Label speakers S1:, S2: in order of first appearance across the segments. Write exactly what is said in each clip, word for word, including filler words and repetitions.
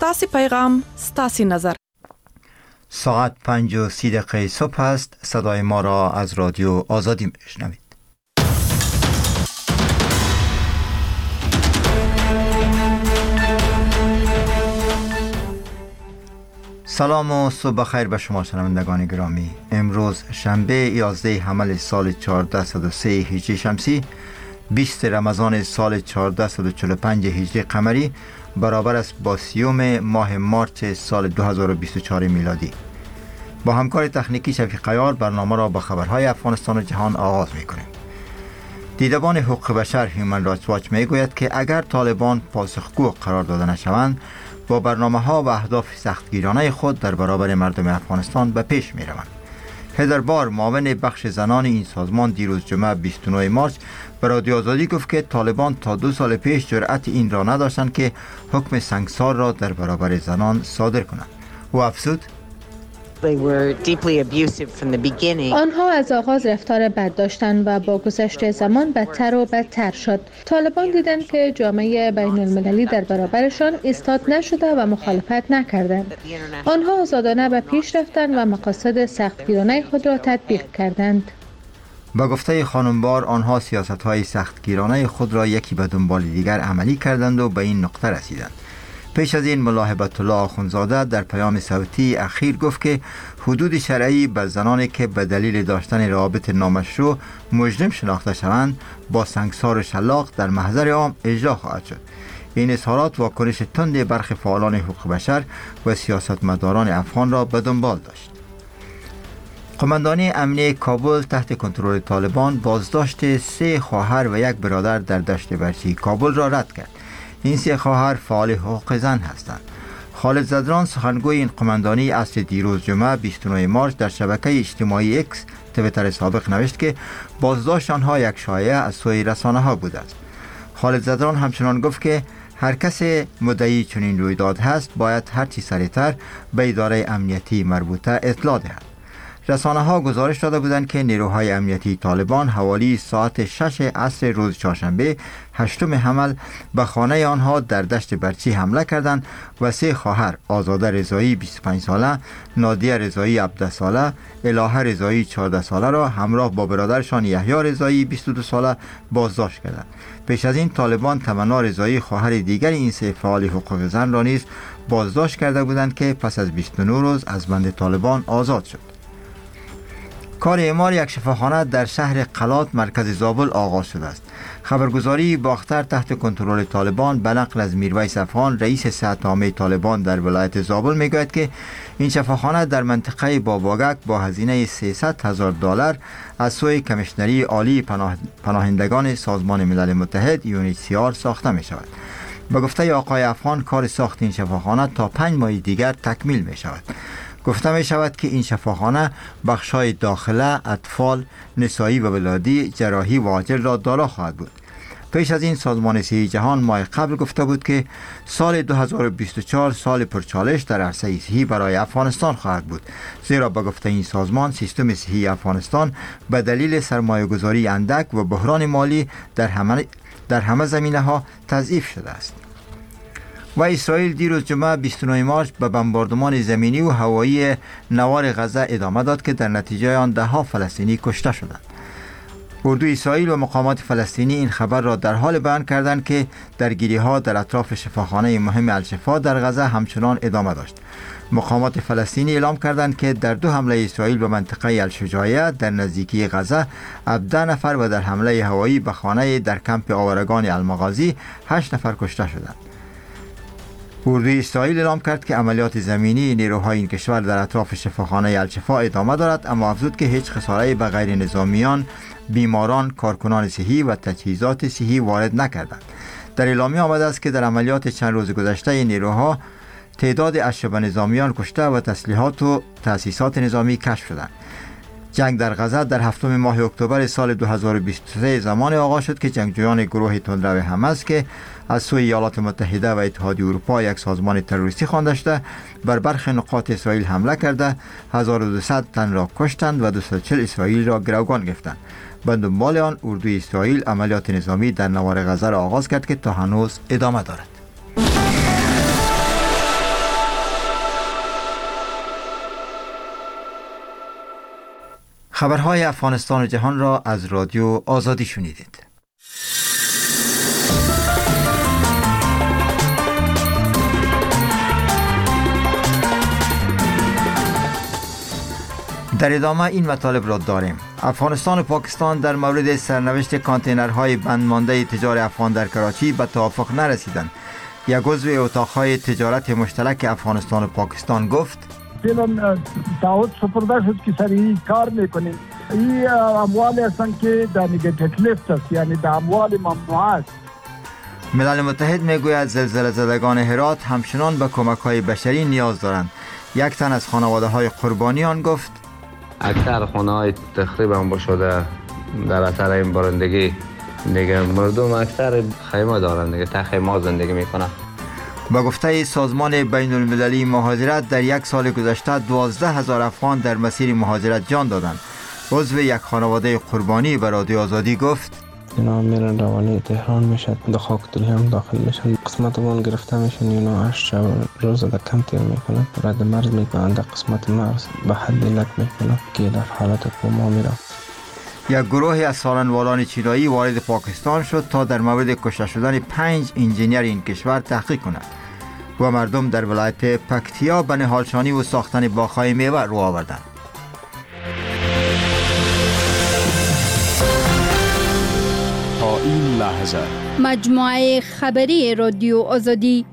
S1: ستاسی پیغام، ستاسی نظر.
S2: ساعت پنج و سی دقیقه صبح است. صدای ما را از رادیو آزادی میشنوید. سلام و صبح بخیر به شما شنوندگان گرامی. امروز شنبه یازده حمل سال چهارده صد و سه هجری شمسی، بیست رمضان سال چهارده و چهل و پنج هجری قمری، برابر است با سیوم ماه مارچ سال دو هزار و بیست و چهار میلادی. با همکار تکنیکی شفیق عیار برنامه را با خبرهای افغانستان و جهان آغاز می‌کنیم. دیدبان حقوق بشر هیومن رایتس واچ میگوید که اگر طالبان پاسخگو قرار داده نشوند، با برنامه‌ها و اهداف سختگیرانه خود در برابر مردم افغانستان به پیش می‌روند. هدر بار، معاون بخش زنان این سازمان، دیروز جمعه بیست و نه مارچ به رادیو آزادی گفت که طالبان تا دو سال پیش جرأت این را نداشتند که حکم سنگسار را در برابر زنان صادر کنند. و افزود:
S3: آنها از آغاز رفتار بد داشتند و با گذشت زمان بدتر و بدتر شد. طالبان دیدند که جامعه بین المللی در برابرشان ایستاد نشده و مخالفت نکردند. آنها آزادانه به پیش رفتند و مقاصد سختگیرانه خود را تطبیق کردند.
S2: با گفته خانمبار، آنها سیاست‌های سختگیرانه خود را یکی به دنبال دیگر عملی کردند و به این نقطه رسیدند. پیش از این ملا هبت الله آخوندزاده در پیام صوتی اخیر گفت که حدود شرعی به زنانی که به دلیل داشتن روابط نامشروع مجرم شناخته شوند با سنگسار و شلاق در محضر عام اجرا خواهد شد. این اظهارات واکنش تند برخی فعالان حقوق بشر و سیاستمداران افغان را به دنبال داشت. قماندانی امنیه کابل تحت کنترل طالبان بازداشت سه خواهر و یک برادر در دشت برچی کابل را رد کرد. این سه خواهر فعال حقوق زن هستند. خالد زدران، سخنگوی این قماندانی، عصر دیروز جمعه بیست و نه مارچ در شبکه اجتماعی اکس تویتر سابق نوشت که بازداشت آنها یک شایعه از سوی رسانه ها بوده است. خالد زدران همچنان گفت که هر کس مدعی چنین رویداد هست باید هرچی سریعتر به اداره امنیتی مربوطه اطلاع دهد. رسانه ها گزارش داده بودند که نیروهای امنیتی طالبان حوالی ساعت شش عصر روز چهارشنبه هشتم حمل به خانه آنها در دشت برچی حمله کردند و سه خواهر، آزاده رضایی بیست و پنج ساله، نادیه رضایی هفده ساله، الهه رضایی چهارده ساله را همراه با برادرشان یحیی رضایی بیست و دو ساله بازداشت کردند. پیش از این طالبان تمنا رضایی، خواهر دیگر این سه فعال حقوق زن را نیز بازداشت کرده بودند که پس از بیست و نه روز از بند طالبان آزاد شد. کار اعمار یک شفاخانه در شهر قلات مرکز زابل آغاز شده است. خبرگزاری باختر تحت کنترل طالبان به نقل از میرویس افغان، رئیس صحت عامه طالبان در ولایت زابل میگوید که این شفاخانه در منطقه باباگک با هزینه سیصد هزار دلار از سوی کمیشنری عالی پناه پناهندگان سازمان ملل متحد یو ان اچ سی آر ساخته می شود. به گفته آقای افغان، کار ساخت این شفاخانه تا پنج ماه دیگر تکمیل می شود. گفته می شود که این شفاخانه بخشای داخله، اطفال، نسایی و ولادی، جراحی و عاجل را دارا خواهد بود. پیش از این سازمان صحی جهان ماه قبل گفته بود که سال دو هزار و بیست و چهار سال پرچالش در عرصه صحی برای افغانستان خواهد بود، زیرا به گفته این سازمان سیستم صحی افغانستان به دلیل سرمایه‌گذاری اندک و بحران مالی در همه در همه زمینه‌ها تضعیف شده است. و اسرائیل دیروز جمعه بیست و نه مارچ به بمباردمان زمینی و هوایی نوار غزه ادامه داد که در نتیجه آن ده ها فلسطینی کشته شدند. اردوی اسرائیل و مقامات فلسطینی این خبر را در حال بیان کردند که درگیری‌ها در اطراف شفاخانه مهم الشفا در غزه همچنان ادامه داشت. مقامات فلسطینی اعلام کردند که در دو حمله اسرائیل به منطقه الشجاعیه در نزدیکی غزه هفده نفر و در حمله هوایی به خانه در کمپ آورگان المغازی هشت نفر کشته شدند. اردوی اسرائیل اعلام کرد که عملیات زمینی نیروهای این کشور در اطراف شفاخانه الشفا ادامه دارد، اما افزود که هیچ خساره‌ای به غیر نظامیان، بیماران، کارکنان صحی و تجهیزات صحی وارد نکردند. در اعلامیه آمده است که در عملیات چند روز گذشته نیروها تعداد اشرف نظامیان کشته و تسلیحات و تأسیسات نظامی کشف شدند. جنگ در غزه در هفتم ماه اکتبر سال دو هزار و بیست و سه زمان آغاز شد که جنگجویان گروه تندرو حماس که از سوی ایالات متحده و اتحادیه اروپا یک سازمان تروریستی خوانده شده بر برخی نقاط اسرائیل حمله کرده هزار و دویست تن را کشتند و دویست و چهل اسرائیلی را گروگان گرفتند. به دنبال آن اردوی اسرائیل عملیات نظامی در نوار غزه را آغاز کرد که تا هنوز ادامه دارد. خبرهای افغانستان و جهان را از رادیو آزادی شنیدید. در ادامه این مطالب را داریم. افغانستان و پاکستان در مورد سرنوشت کانتینرهای بندمانده تجار افغان در کراچی به توافق نرسیدند. یک عضو اتاقهای تجارت مشترک افغانستان و پاکستان گفت:
S4: فعلا تعهد سپرده شد که سریع کار میکنیم. این اموالی هستند که در نگاتیو لیست است، یعنی در اموال ممنوعه است.
S2: ملل متحد میگوید زلزله زدگان هرات همچنان به کمک‌های بشری نیاز دارند. یک تن از خانواده‌های قربانیان گفت:
S5: اکثر خانه‌های تخریب هم شده در اثر این بارندگی. دیگه مردم اکثر خیمه دارن، دیگه تا خیمه زندگی میکنن.
S2: با گفته سازمان بین المللی مهاجرت در یک سال گذشته دوازده هزار افغان در مسیر مهاجرت جان دادند. عضو یک خانواده قربانی به رادیو آزادی گفت:
S6: اینا میرن روانه تهران میشد، در خاکتری هم داخل میشن، قسمتمون گرفته میشن، اینا هشت شب روز در کم تیر میکنن، رد مرز میکنن، در قسمت مرز به حد علت میکنن که در حالت کوما میرن.
S2: یک گروه از سالنوالان چینایی وارد پاکستان شد تا در مورد کشته شدن پنج انجینیر این کشور تحقیق کند و مردم در ولایت پکتیا به نهالشانی و ساختن باغ‌های میوه رو آوردند.
S7: تا این لحظه
S8: مجموعه خبری رادیو آزادی.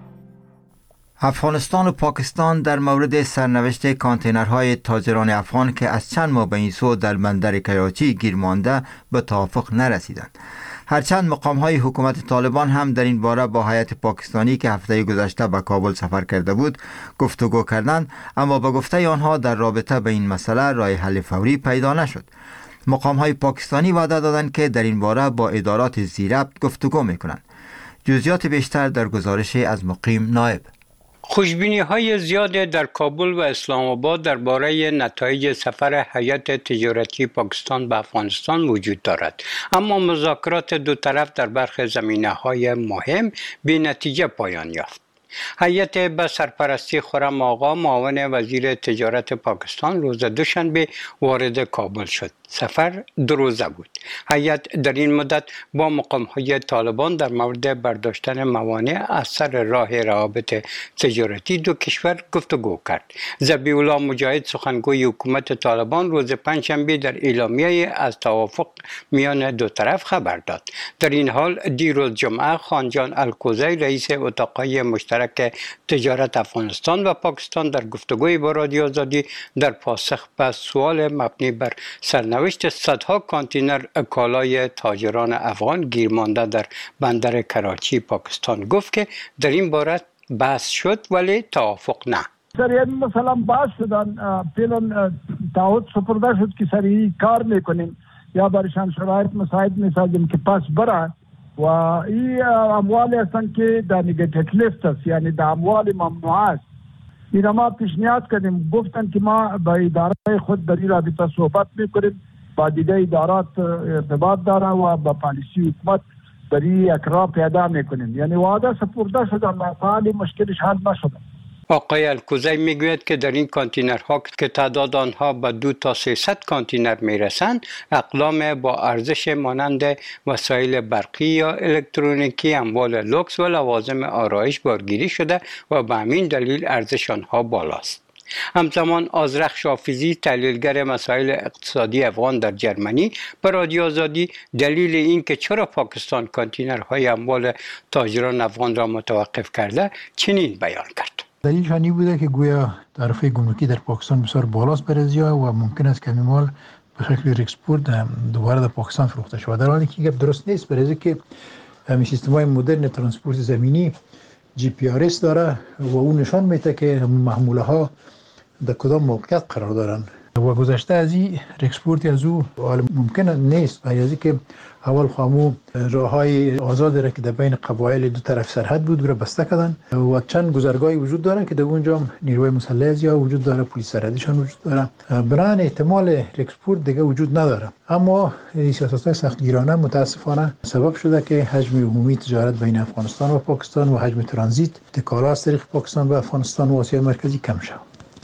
S2: افغانستان و پاکستان در مورد سرنوشت کانتینرهای تاجران افغان که از چند ماه به این سو در بندر کراچی گیر مانده به توافق نرسیدند. هرچند مقام‌های حکومت طالبان هم در این باره با هیئت پاکستانی که هفته گذشته به کابل سفر کرده بود گفتگو کردند، اما به گفته آنها در رابطه به این مسئله راه حل فوری پیدا نشد. مقام‌های پاکستانی وعده دادند که در این باره با ادارات زیربط گفتگو می‌کنند. جزئیات بیشتر در گزارش از مقیم نایب.
S9: خوشبینی های زیاد در کابل و اسلام آباد درباره نتایج سفر هیئت تجارتی پاکستان به افغانستان وجود دارد، اما مذاکرات دو طرف در برخی زمینه‌های مهم بی نتیجه پایان یافت. هیئت به سرپرستی خرم آقا معاون وزیر تجارت پاکستان روز دوشنبه وارد کابل شد. سفر دو روزه بود. هیئت در این مدت با مقام‌های طالبان در مورد برداشتن موانع از سر راه روابط تجارتی دو کشور گفتگو کرد. ذبیح الله مجاهد سخنگوی حکومت طالبان روز پنجشنبه در اعلامیه از توافق میان دو طرف خبر داد. در این حال دیروز جمعه خانجان الکوزی رئیس اتاقهای مشترک تجارت افغانستان و پاکستان در گفتگوی با رادیو آزادی در پاسخ به سوال مبنی بر سرنوشت صدها کانتینر کالای تاجران افغان گیر مانده در بندر کراچی پاکستان گفت که در این باره بحث شد ولی توافق نه.
S4: سریع مثلا بحث شدن، فعلا تعهد سپرده شد که سریع کار میکنیم یا برشان شرایط مساعد میسازیم که پس برن و این اموالی هستند که در نگاتیو لیست است، یعنی در اموال ممنوعه است. این ما پیشنهاد کردیم، گفتن که ما با اداره خود در این رابطه صحبت میکنیم، با دیگه ادارات ارتباط داره و با پالیسی حکومت در این یک راه پیدا میکنیم. یعنی وعده سپرده شده اما حالی مشکلش حل نشده.
S9: آقای الکوزی میگوید که در این کانتینرها که تعداد آنها به دو تا سیصد کانتینر میرسند، اقلام با ارزش مانند وسایل برقی یا الکترونیکی، اموال لوکس و لوازم آرایش بارگیری شده و به همین دلیل ارزش آنها بالاست. همزمان آذرخش حافظی تحلیلگر مسائل اقتصادی افغان در جرمنی به رادیو آزادی دلیل این که چرا پاکستان کانتینرهای اموال تاجران افغان را متوقف کرده چنین بیان کرد.
S10: دلیلشان این بوده که گویا تعرفه گمرکی در پاکستان بسیار بالاست برای زیا و ممکن است کمی مال به شکل ریکسپورت دوباره در پاکستان فروخته شود، در حالی که گپ درست نیست، برای که همین سیستم‌های مدرن ترانسپورت زمینی جی پی آر اس داره و اون نشان میده که محموله ها در کدام موقعیت قرار دارن و گذشته از این ریکسپورت از او ممکن نیست، برای از که اول خامو راههای آزاد را که در بین قبایل دو طرف سرحد بود را بسته کردن و چند گذرگاهی وجود دارن که در اونجا نیروی مسلح از یا وجود داره، پلیس سرحدیشان وجود داره، برای احتمال ریکسپورت دیگه وجود نداره. اما سیاست‌های سختگیرانه متاسفانه سبب شده که حجم عمومی تجارت بین افغانستان و پاکستان و حجم ترانزیت کالا از طریق پاکستان به افغانستان و آسیا مرکزی کم شود.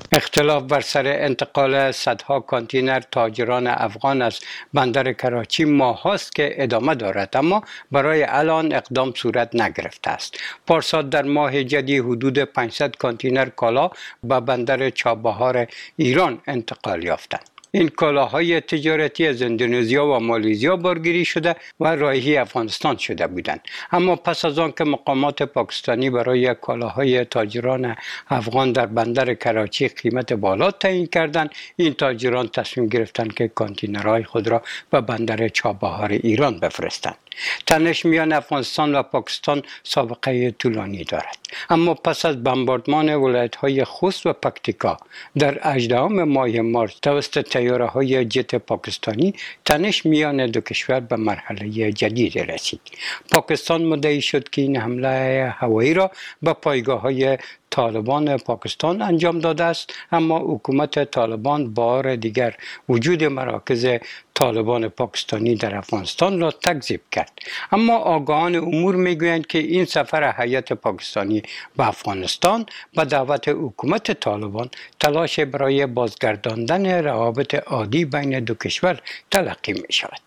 S9: اختلاف بر سر انتقال صدها کانتینر تاجران افغان از بندر کراچی ماه هاست که ادامه دارد، اما برای الان اقدام صورت نگرفته است. پارسال در ماه جدی حدود پانصد کانتینر کالا به بندر چابهار ایران انتقال یافتند. این کالاهای تجارتی از اندونزیا و مالزیا بارگیری شده و راهی افغانستان شده بودند، اما پس از آن که مقامات پاکستانی برای کالاهای تاجران افغان در بندر کراچی قیمت بالا تعیین کردند، این تاجران تصمیم گرفتند که کانتینرهای خود را به بندر چابهار ایران بفرستند. تنش میان افغانستان و پاکستان سابقه طولانی دارد، اما پس از بمباردمان ولایت‌های خوست و پکتیکا در هجدهم ماه مارس توسط طیاره‌های جت پاکستانی، تنش میان دو کشور به مرحله جدید رسید. پاکستان مدعی شد که این حمله هوایی را به پایگاه‌های طالبان پاکستان انجام داده است، اما حکومت طالبان بار دیگر وجود مراکز طالبان پاکستانی در افغانستان را تکذیب کرد. اما آگاهان امور میگویند که این سفر هیئت پاکستانی به افغانستان به دعوت حکومت طالبان تلاش برای بازگرداندن روابط عادی بین دو کشور تلقی می شود.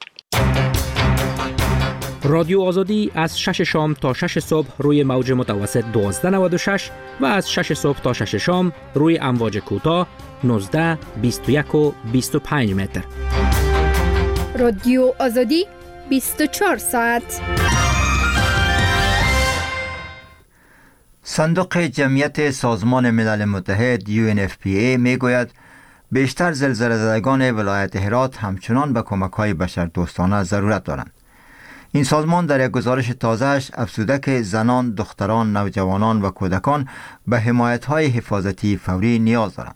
S11: رادیو آزادی از شش شام تا شش صبح روی موج متوسط دوازده نود و شش و از شش صبح تا شش شام روی امواج کوتاه نوزده، بیست و یک و بیست و پنج متر.
S8: رادیو آزادی بیست و چهار ساعت.
S2: صندوق جمعیت سازمان ملل متحد یو ان اف پی ای می گوید بیشتر زلزله زدگان ولایت هرات همچنان به کمک‌های بشردوستانه ضرورت دارند. این سازمان در یک گزارش تازه‌اش افزوده که زنان، دختران، نوجوانان و کودکان به حمایت‌های حفاظتی فوری نیاز دارند.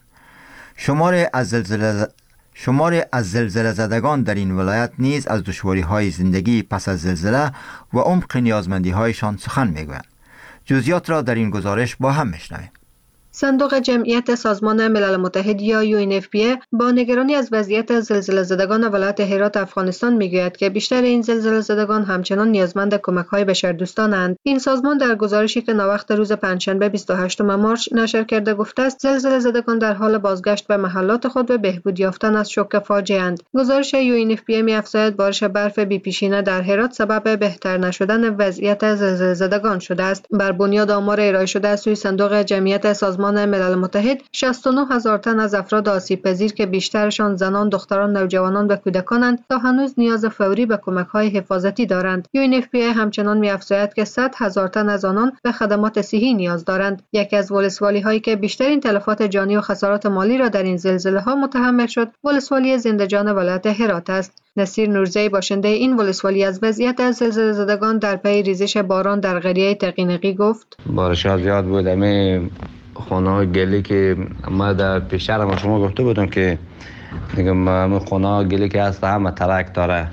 S2: شمار از زلزله شمار از زلزله زدگان در این ولایت نیز از دشواری‌های زندگی پس از زلزله و عمق نیازمندی‌هایشان سخن می‌گویند. جزئیات را در این گزارش با هم می‌شنویم.
S3: صندوق جمعیت سازمان ملل متحد یا یو ان اف پی ای با نگرانی از وضعیت زلزله زدگان ولایت هرات افغانستان میگوید که بیشتر این زلزله زدگان همچنان نیازمند کمک‌های بشردوستانند. این سازمان در گزارشی که ناوقت روز پنجشنبه بیست و هشتم مارس نشر کرده گفته است زلزله زدگان در حال بازگشت به محلات خود و بهبود یافتن از شوک فاجعه اند. گزارش یو ان اف پی ای می‌افزاید بارش برف بی‌پیشینه در هرات سبب بهتر نشدن وضعیت زلزله زدگان شده است. بر بنیاد آمار ارائه شده از سوی صندوق جمعیت سازمان ملل متحد، شصت و نه هزار تن از افراد آسیب پذیر که بیشترشان زنان، دختران، نوجوانان و کودکانند تا هنوز نیاز فوری به کمک‌های حفاظتی دارند. یو ان اف پی ای همچنان می‌افزاید که صد هزار تن از آنان به خدمات صحی نیاز دارند. یکی از ولسوالی‌هایی که بیشترین تلفات جانی و خسارات مالی را در این زلزله‌ها متحمل شد، ولسوالی زندجان ولایت هرات است. نصیر نورزی باشنده این ولسوالی از وضعیت از زلزله زدگان در پی ریزش باران در قریه تقینقی گفت:
S5: بارش‌ها زیاد بود. امی خانه‌های گلی که ما در پیشتر ما شما گفته بودم که دیگه ما خانه‌ها گلی که هست همه ترک داره.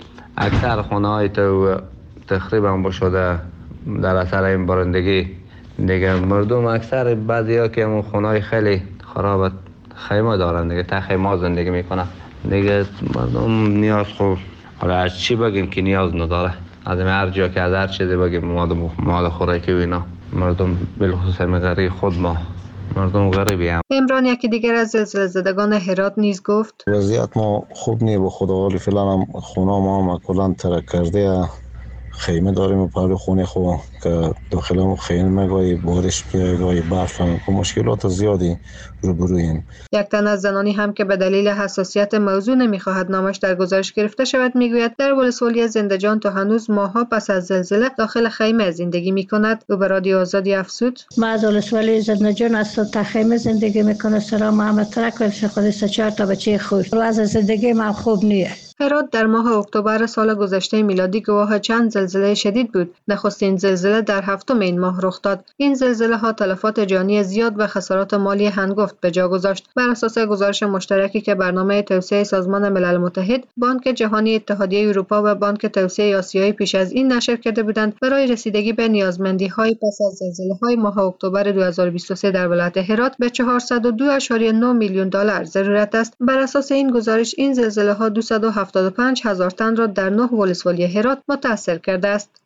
S5: اکثر خانه‌های تو تخریب هم شده در اثر این بارندگی. دیگه مردم اکثر بعضیا که همون خانه‌های خیلی خراب خیمه دارن دیگه تا خیمه زندگی میکنن. دیگه مردم نیاز خوب حالا از چی بگیم که نیاز نداره. از هر جا که از هر چیزی بگیم مواد مواد خوراکی و اینا. مردم بالخصوص غریب خود ما مردم غریبی هم.
S3: عمران یکی دیگر از زلزله زدگان هرات نیز گفت:
S12: وضعیت ما خوب نیه به خدا، ولی فعلا هم خونه ما کلا ترک کرده. خیمه داریم و پهلو خونه خو که داخل خیمه گاهی بارش بیاید گاهی برف هم که مشکلات زیادی روبرویم.
S3: یک تن از زنانی هم که به دلیل حساسیت موضوع نمیخواهد نامش در گزارش گرفته شود میگوید در ولسوالی زندجان تا هنوز ماها پس از زلزله داخل خیمه زندگی میکند. او به رادیو آزادی افزود:
S13: ما از ولسوالی زندجان از تا خیمه زندگی میکنه. سلام محمد ترک ولش خودی سه چهار تا بچه خوب. از زندگی من خوب نیه.
S3: هرات در ماه اکتبر سال گذشته میلادی گواه چند زلزله شدید بود. نخستین زلزله در هفتم این ماه رخ داد. این زلزله ها تلفات جانی زیاد و خسارات مالی هنگفت به جا گذاشت. بر اساس گزارش مشترکی که برنامه توسعه سازمان ملل متحد، بانک جهانی، اتحادیه اروپا و بانک توسعه آسیایی پیش از این نشر کرده بودند، برای رسیدگی به نیازمندی‌های پس از زلزله‌های ماه اکتبر دو هزار و بیست و سه در ولایت هرات به چهارصد و دو اشاری نه میلیون دلار ضرورت است. بر اساس این گزارش این زلزله‌ها دویست و هفتاد و پنج هزار تن را در نه ولسوالی هرات متاثر کرده است.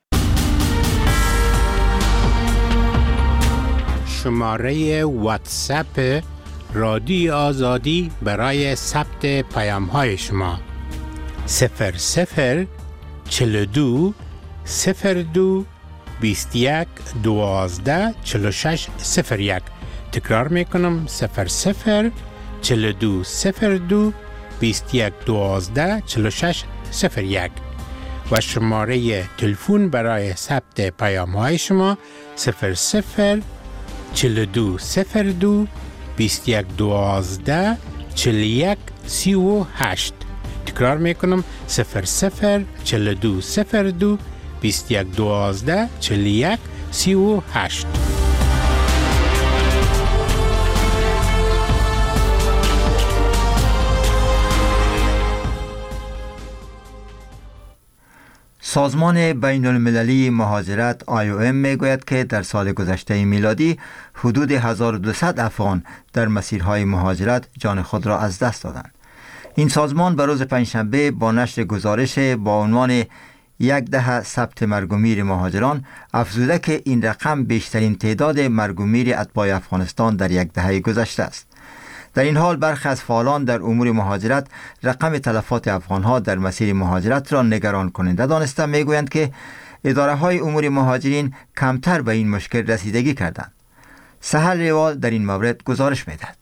S14: شماره واتساپ رادیو آزادی برای ثبت پیام های شما. صفر صفر چل دو صفر دو بیست یک دوازده چل شش صفر یک. تکرار میکنم صفر صفر چل دو صفر دو بیست یک دوازده چل شش صفر یک و شماره تلفن برای ثبت پیام های شما صفر صفر چل دو صفر دو بیست یک دوازده چل یک سی و هشت. تکرار میکنم صفر صفر چل دو صفر دو بیست یک دوازده چل یک سی و هشت.
S2: سازمان بین المللی مهاجرت آی او ام می گوید که در سال گذشته میلادی حدود هزار و دویست افغان در مسیرهای مهاجرت جان خود را از دست دادند. این سازمان به روز پنجشنبه با نشر گزارش با عنوان یک دهه ثبت مرگ و میر مهاجران افزوده که این رقم بیشترین تعداد مرگ و میر اتباع افغانستان در یک دهه گذشته است. در این حال برخی از فعالان در امور مهاجرت رقم تلفات افغانها در مسیر مهاجرت را نگران کننده دانسته میگویند که اداره های امور مهاجرین کمتر به این مشکل رسیدگی کردند. سهل ریوال در این مورد گزارش میدهد.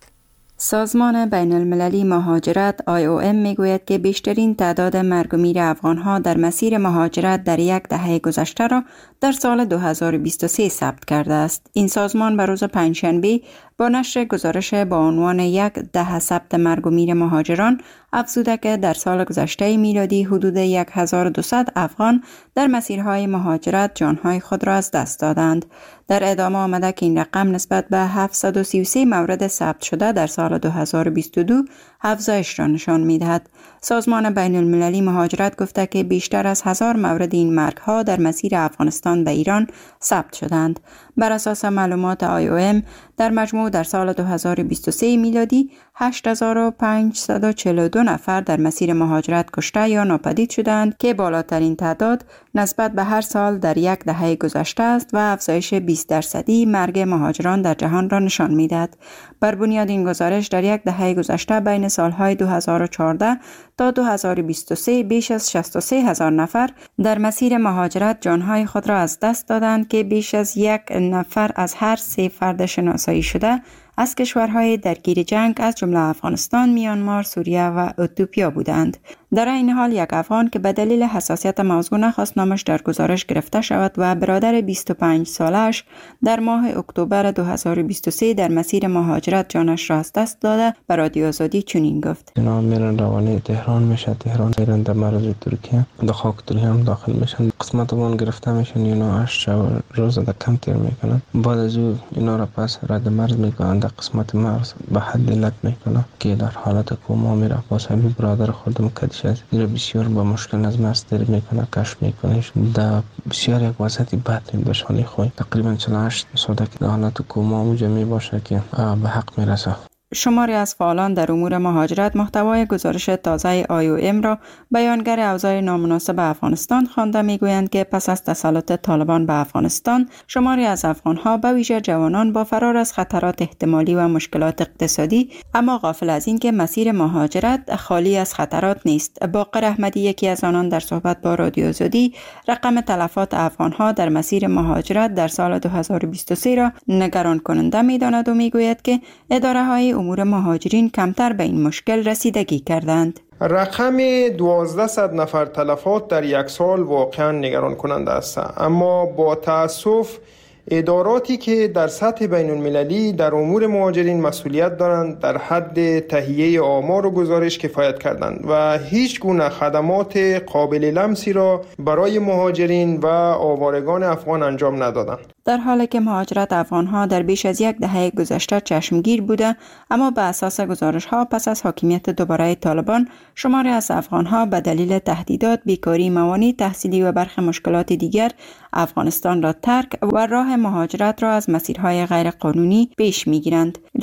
S15: سازمان بین المللی مهاجرت آی او ام میگوید که بیشترین تعداد مرگ و میر افغانها در مسیر مهاجرت در یک دهه گذشته را در سال دو هزار و بیست و سه ثبت کرده است. این سازمان به روز پنجشنبه با نشر گزارش با عنوان یک دهه ثبت مرگ و میر مهاجران افزوده که در سال گذشته میلادی حدود هزار و دویست افغان در مسیرهای مهاجرت جانهای خود را از دست دادند. در ادامه آمده که این رقم نسبت به هفتصد و سی و سه مورد ثبت شده در سال دو هزار و بیست و دو افزایش را نشان می‌دهد. سازمان بین المللی مهاجرت گفته که بیشتر از هزار مورد این مرگ‌ها در مسیر افغانستان به ایران ثبت شدند. بر اساس معلومات آی او ام در مجموع در سال دو هزار و بیست و سه میلادی هشت هزار و پانصد و چهل و دو نفر در مسیر مهاجرت کشته یا ناپدید شدند که بالاترین تعداد نسبت به هر سال در یک دهه گذشته است و افزایش بیست درصدی مرگ مهاجران در جهان را نشان می‌دهد. بر بنیاد این گزارش در یک دهه گذشته بین سالهای دو هزار و چهارده تا دو هزار و بیست و سه بیش از شصت و سه هزار نفر در مسیر مهاجرت جانهای خود را از دست دادند که بیش از یک نفر از هر سه فرد شناسایی شده از کشورهای درگیر جنگ از جمله افغانستان، میانمار، سوریه و اتیوپیا بودند. در این حال یک افغان که به دلیل حساسیت موضوع نخواست نامش در گزارش گرفته شود و برادر بیست و پنج سالش در ماه اکتبر دو هزار و بیست و سه در مسیر مهاجرت جانش را از دست داده به رادیو آزادی چنین گفت:
S6: اینا میرن روانه تهران میشه، تهران میرن در مرز ترکیه، در خاکتری هم داخل میشن، قسمت اون گرفته میشن، اینا هشت روز در کم تیر میکنن. بعد از او اینا را پس رد مرز میکنن، در قسمت مرز به حد علت میکنن که در حالت کوما میره. پس همین برادر خودم کدیش از این بسیار با مشکل از مرز تیر میکنه، کشف میکنش، در بسیار یک وضعیت بد میباشه. حالی خوی تقریبا چهل و هشت ساعت که در حالت کوما اونجا میباشه که به حق میرسه.
S15: شماری از فعالان در امور مهاجرت محتوای گزارش تازه آی او ام را بیانگر اوضاع نامناسب افغانستان خوانده میگویند که پس از تسلط طالبان به افغانستان شماری از افغانها به ویژه جوانان با فرار از خطرات احتمالی و مشکلات اقتصادی اما غافل از این که مسیر مهاجرت خالی از خطرات نیست. باقر احمدی یکی از آنان در صحبت با رادیو آزادی رقم تلفات افغانها در مسیر مهاجرت در سال دو هزار و بیست و سه را نگران کننده میداند و میگوید که اداره های امور مهاجرین کمتر به این مشکل رسیدگی کردند.
S16: رقم دوازده نفر تلفات در یک سال واقعا نگران کننده است، اما با تأسف اداراتی که در سطح بین المللی در امور مهاجرین مسئولیت دارند در حد تهیه آمار و گزارش کفایت کردند و هیچ گونه خدمات قابل لمسی را برای مهاجرین و آوارگان افغان انجام ندادند.
S15: در حالی که مهاجرت افغانها در بیش از یک دهه گذشته چشمگیر بوده، اما به اساس گزارش‌ها پس از حاکمیت دوباره طالبان شماری از افغانها به دلیل تهدیدات، بیکاری، موانع تحصیلی و برخی مشکلات دیگر افغانستان را ترک و راه مهاجرت را از مسیرهای غیر قانونی پیش می‌گیرند.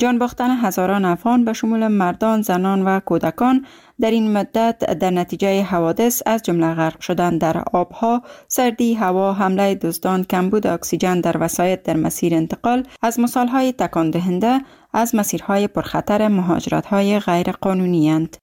S15: جان باختن هزاران افغان به شمول مردان، زنان و کودکان در این مدت در نتیجه حوادث از جمله غرق شدن در آبها، سردی هوا، حمله دزدان، کمبود اکسیژن در وسایط در مسیر انتقال از مثالهای تکان دهنده از مسیرهای پرخطر مهاجرت‌های غیر قانونی اند.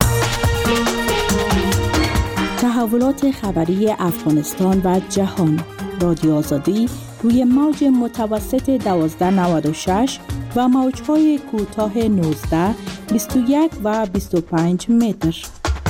S17: تحولات خبری افغانستان و جهان. رادیو آزادی روی موج متوسط دوازده نود و شش و موج‌های کوتاه نوزده، بیست و یک و بیست و پنج متر.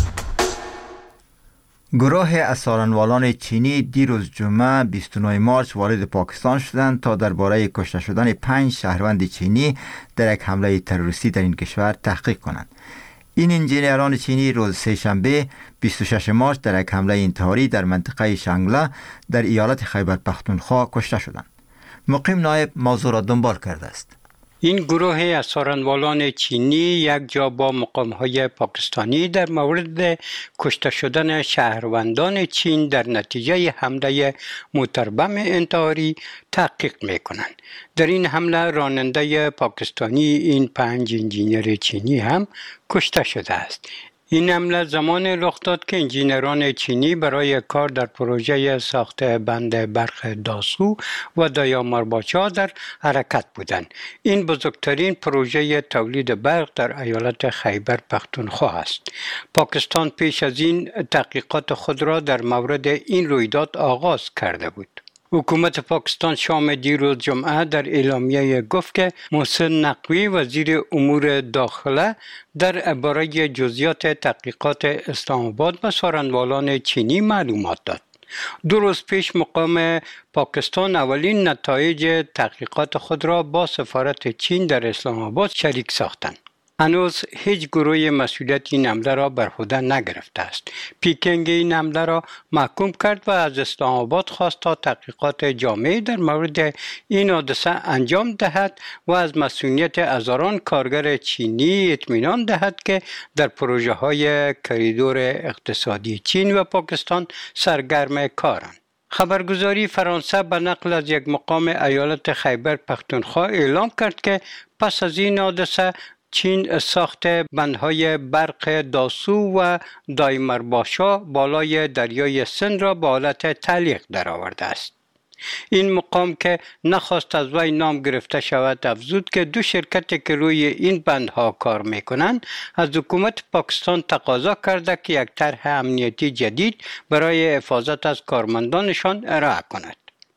S2: گروه اسارانوالان چینی دیروز جمعه بیست و نه مارس وارد پاکستان شدند تا درباره کشته شدن پنج شهروند چینی در یک حمله تروریستی در این کشور تحقیق کنند. این انجینران چینی روز سه‌شنبه بیست و شش مارس در یک حمله انتحاری در منطقه شانگله در ایالت خیبر پختونخوا کشته شدند. مقیم نایب موضوع را دنبال کرده است.
S9: این گروه اسارانوالان چینی یک جا با مقام‌های پاکستانی در مورد کشته شدن شهروندان چین در نتیجه حمله موتربم انتحاری تحقیق می‌کنند. در این حمله راننده پاکستانی این پنج انجینر چینی هم کشته شده است. این حمله زمان رخ داد که انجینران چینی برای کار در پروژه ساخت بند برق داسو و دایامارباچا در حرکت بودند. این بزرگترین پروژه تولید برق در ایالت خیبر پختونخوا است. پاکستان پیش از این تحقیقات خود را در مورد این رویداد آغاز کرده بود. حکومت پاکستان شام دیروز جمعه در اعلامیه گفت که محسن نقوی وزیر امور داخله در باره جزئیات تحقیقات اسلام آباد به سارنوالان چینی معلومات داد. دو روز پیش مقام پاکستان اولین نتایج تحقیقات خود را با سفارت چین در اسلام آباد شریک ساختند. هنوز هیچ گروه مسئولیت این حمله را بر عهده نگرفته است. پیکنگ این حمله را محکوم کرد و از اسلام آباد خواست تا تحقیقات جامعی در مورد این حادثه انجام دهد و از مسئولیت هزاران کارگر چینی اطمینان دهد که در پروژه های کریدور اقتصادی چین و پاکستان سرگرم کارند. خبرگزاری فرانسه به نقل از یک مقام ایالت خیبر پختونخوا اعلام کرد که پس از این حادثه چین ساخت بندهای برق داسو و دایمارباشا بالای دریای سند را به حالت تعلیق درآورده است. این مقام که نخواست از وی نام گرفته شود افزود که دو شرکت که روی این بندها کار میکنند از حکومت پاکستان تقاضا کرده که یک طرح امنیتی جدید برای حفاظت از کارمندانشان ارائه کند.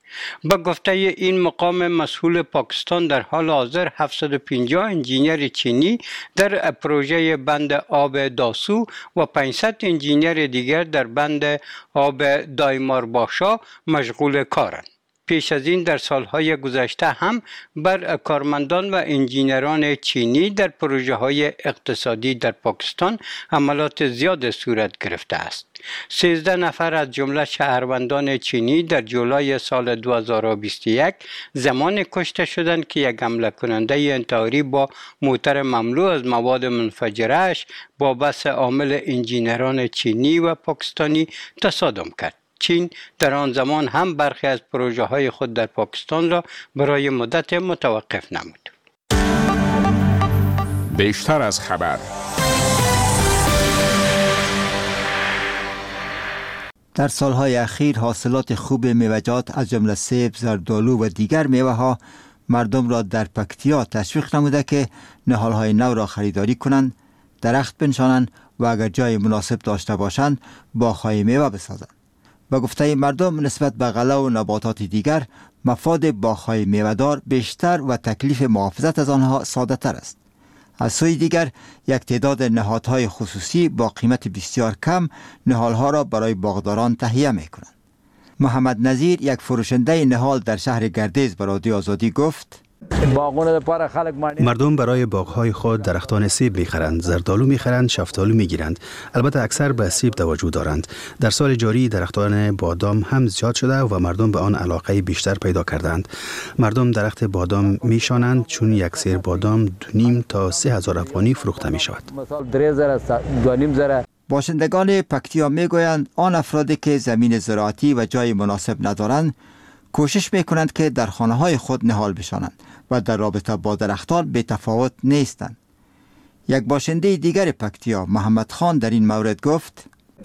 S9: با گفته این مقام مسئول پاکستان در حال حاضر هفتصد و پنجاه انجینر چینی در پروژه بند آب داسو و پانصد انجینر دیگر در بند آب دایمارباشا مشغول کارند. پیش از این در سالهای گذشته هم بر کارمندان و انجینران چینی در پروژه های اقتصادی در پاکستان حملات زیاد صورت گرفته است. سیزده نفر از جمله شهروندان چینی در جولای سال دو هزار و بیست و یک زمان کشته شدند که یک حمله کننده انتحاری با موتر مملو از مواد منفجره‌اش با بس عامل انجینران چینی و پاکستانی تصادم کرد. چین در آن زمان هم برخی از پروژه های خود در پاکستان را برای مدت متوقف نمود.
S7: بیشتر از خبر.
S2: در سالهای اخیر حاصلات خوب میوه‌جات از جمله سیب، زردآلو و دیگر میوه ها مردم را در پکتیا تشویق نموده که نهالهای نو را خریداری کنند، درخت بنشانند و اگر جای مناسب داشته باشند باغ‌های میوه بسازند. با گفته مردم نسبت به غله و نباتات دیگر مفاد باغ‌های میوه‌دار بیشتر و تکلیف محافظت از آنها ساده تر است. از سوی دیگر یک تعداد نهادهای خصوصی با قیمت بسیار کم نهالها را برای باغداران تهیه می کنند. محمد نظیر یک فروشنده نهال در شهر گردیز به رادیو آزادی گفت:
S18: مردم برای باغ‌های خود درختان سیب می‌خرند، زردآلو می‌خرند، شفتالو می‌گیرند. البته اکثر به سیب توجه دارند. در سال جاری درختان بادام هم زیاد شده و مردم به آن علاقه بیشتر پیدا کردند. مردم درخت بادام می‌شانند چون یک سیر بادام دو نیم تا سه هزار افغانی فروخته می‌شود.
S2: باشندگان پکتیا می‌گویند آن افرادی که زمین زراعتی و جای مناسب ندارند کوشش می‌کنند که در خانه‌های خود نهال بشانند. و در رابطه با درختان به تفاوت نیستند. یک باشنده دیگر پکتیا محمد خان در این مورد گفت: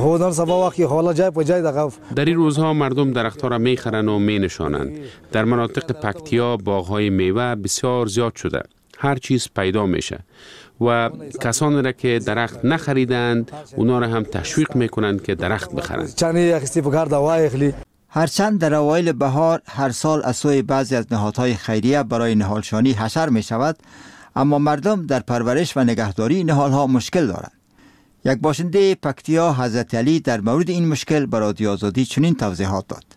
S19: در این روزها مردم درختها را میخرند و مینشانند. در مناطق پکتیا باغهای میوه بسیار زیاد شده. هر چیز پیدا میشه و کسانی را که درخت نخریدند اونا را هم تشویق میکنند که درخت بخرند.
S2: هرچند در اوایل بهار هر سال از سوی بعضی از نهادهای خیریه برای نهالشانی حشر می شود، اما مردم در پرورش و نگهداری نهالها مشکل دارند. یک باشنده پکتیا حضرت علی در مورد این مشکل به رادیو آزادی چنین توضیحات داد: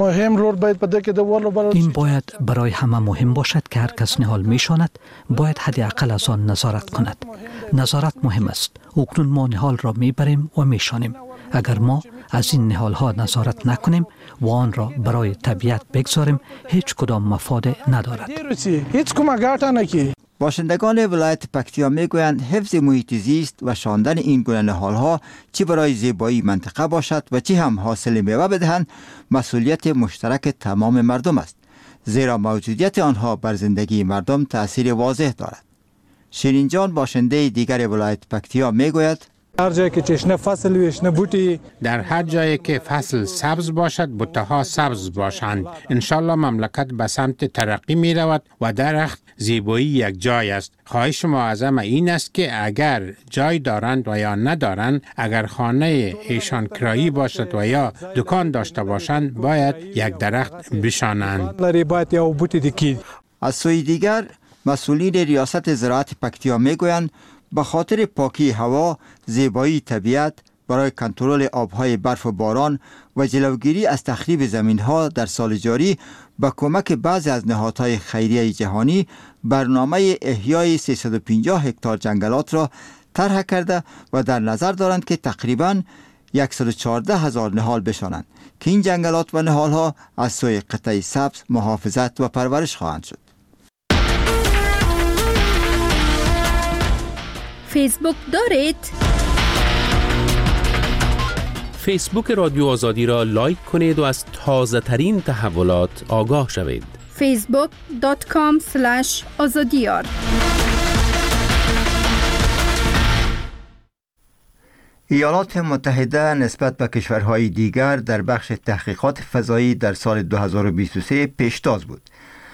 S20: این باید برای همه مهم باشد که هر کس نهال میشاند باید حداقل از آن نظارت کند. نظارت مهم است. اکنون ما نهال را میبریم و میشانیم. اگر ما از این نهال ها نظارت نکنیم و آن را برای طبیعت بگذاریم هیچ کدام مفاد ندارد.
S2: باشندگان ولایت پکتیا میگویند حفظ محیط زیست و شاندن این گونه نهالها چی برای زیبایی منطقه باشد و چی هم حاصل میوه بدهند مسئولیت مشترک تمام مردم است، زیرا موجودیت آنها بر زندگی مردم تأثیر واضح دارد. شیرین جان باشنده دیگر ولایت پکتیا میگوید:
S21: هر جایی که چشنه فصل ویشنه بوتی،
S14: در هر جایی که فصل سبز باشد بوته ها سبز باشند. انشالله مملکت به سمت ترقی می رود و درخت زیبایی یک جای است. خواهش ما از همه این است که اگر جای دارند و یا ندارند، اگر خانه ایشان کرایی باشد و یا دکان داشته باشند باید یک درخت بشانند.
S2: از سوی دیگر مسئولین ریاست زراعت پکتیا میگویند به خاطر پاکی هوا، زیبایی طبیعت، برای کنترل آبهای برف و باران و جلوگیری از تخریب زمینها در سال جاری با کمک بعضی از نهادهای خیریه جهانی برنامه احیای سیصد و پنجاه هکتار جنگلات را طرح کرده و در نظر دارند که تقریباً صد و چهارده هزار نهال بشانند که این جنگلات و نهالها از سوی قطعه سبز محافظت و پرورش خواهند شد.
S8: فیسبوک دارید؟
S11: فیسبوک رادیو آزادی را لایک کنید و از تازه ترین تحولات آگاه شوید.
S8: فیسبوک دات کام اسلش آزادیار.
S2: ایالات متحده نسبت به کشورهای دیگر در بخش تحقیقات فضایی در سال دو هزار و بیست و سه پیشتاز بود.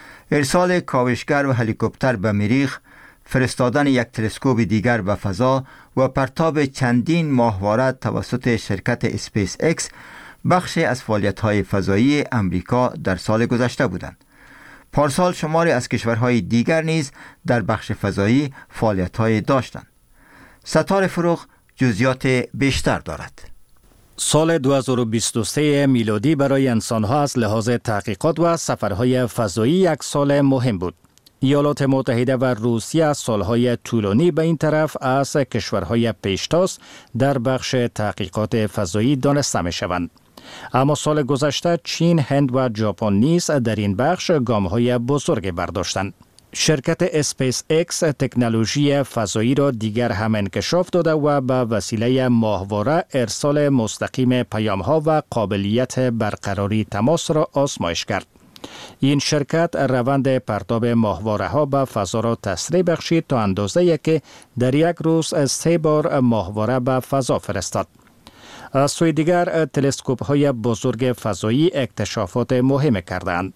S2: ارسال کاوشگر و هلیکوپتر به مریخ، فرستادن یک تلسکوپ دیگر به فضا و پرتاب چندین ماهواره توسط شرکت اسپیس اکس بخشی از فعالیت‌های فضایی امریکا در سال گذشته بودند. پارسال شماری از کشورهای دیگر نیز در بخش فضایی فعالیت‌های داشتند. ستاره فروغ جزئیات بیشتر دارد.
S22: سال دو هزار و بیست و سه میلادی برای انسان‌ها از لحاظ تحقیقات و سفرهای فضایی یک سال مهم بود. ایالات متحده و روسیه از سالهای طولانی به این طرف از کشورهای پیشتاز در بخش تحقیقات فضایی دانسته می شوند. اما سال گذشته چین، هند و ژاپن نیز در این بخش گام‌های بزرگ برداشتند. شرکت اسپیس اکس تکنولوژی فضایی را دیگر هم انکشاف داده و به وسیله ماهواره ارسال مستقیم پیام‌ها و قابلیت برقراری تماس را آزمایش کرد. این شرکت روند پرتاب ماهواره ها به فضا را تسریع بخشید تا اندازه‌ای که در یک روز سه بار ماهواره به فضا فرستاد. از سوی دیگر تلسکوپ های بزرگ فضایی اکتشافات مهم کردند.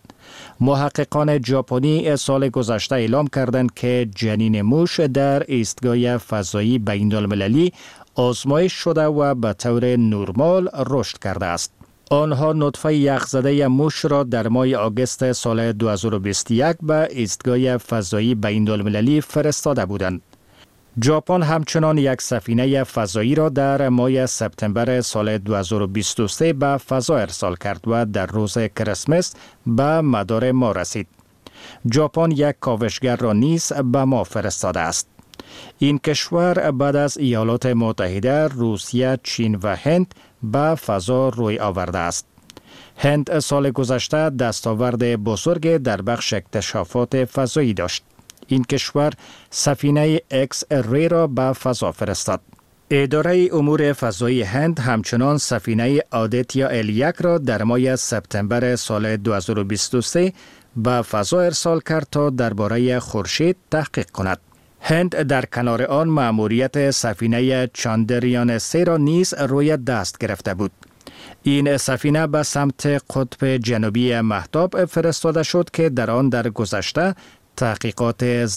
S22: محققان ژاپنی سال گذشته اعلام کردند که جنین موش در ایستگاه فضایی بین المللی آزمایش شده و به طور نرمال رشد کرده است. آنها نطفه یخزده موش را در ماه آگوست سال دو هزار و بیست و یک به ایستگاه فضایی بین المللی فرستاده بودند. ژاپن همچنان یک سفینه فضایی را در ماه سپتامبر سال دو هزار و بیست و سه به فضا ارسال کرد و در روز کریسمس به مدار ما رسید. ژاپن یک کاوشگر را نیز به ما فرستاده است. این کشور بعد از ایالات متحده، روسیه، چین و هند به فضا روی آورده است. هند سال گذشته دستاورد بزرگ در بخش اکتشافات فضایی داشت. این کشور سفینه ایکس ری را به فضا فرستاد. اداره امور فضایی هند همچنان سفینه آدیتیا ال یک را در ماه سپتامبر سال دو هزار و بیست و سه به فضا ارسال کرد تا درباره خورشید تحقیق کند. هند در کنار آن مأموریت سفینه چاندریان سه را نیز روی دست گرفته بود. این سفینه به سمت قطب جنوبی مهتاب فرستاده شد که در آن در گذشته تحقیقات